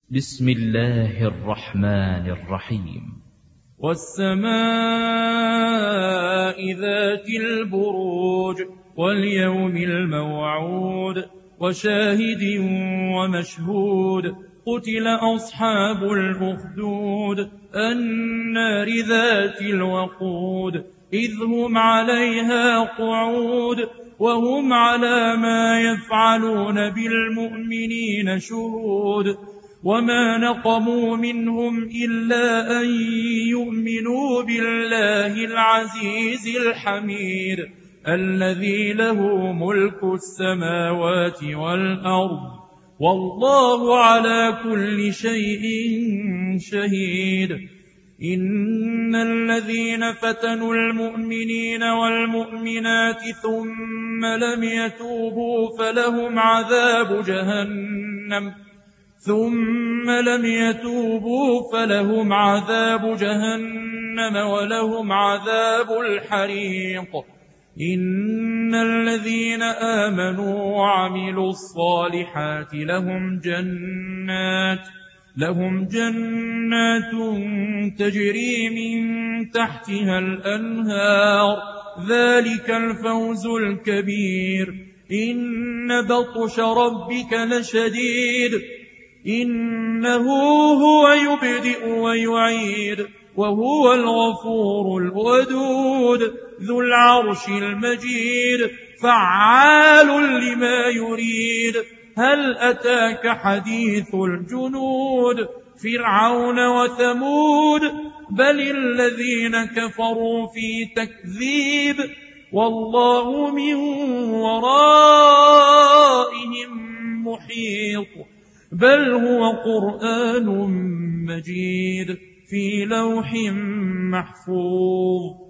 بسم الله الرحمن الرحيم. والسماء ذات البروج واليوم الموعود وشاهد ومشهود قتل أصحاب الأخدود النار ذات الوقود إذ هم عليها قعود وهم على ما يفعلون بالمؤمنين شهود وما نقموا منهم إلا أن يؤمنوا بالله العزيز الحميد الذي له ملك السماوات والأرض والله على كل شيء شهيد. إن الذين فتنوا المؤمنين والمؤمنات ثم لم يتوبوا فلهم عذاب جهنم ولهم عذاب الحريق. إن الذين آمنوا وعملوا الصالحات لهم جنات تجري من تحتها الأنهار ذلك الفوز الكبير. إن بطش ربك لشديد إنه هو يبدئ ويعيد وهو الغفور الودود ذو العرش المجيد فعال لما يريد. هل أتاك حديث الجنود فرعون وثمود بل الذين كفروا في تكذيب والله من ورائهم محيط. بل هو قرآن مجيد في لوح محفوظ.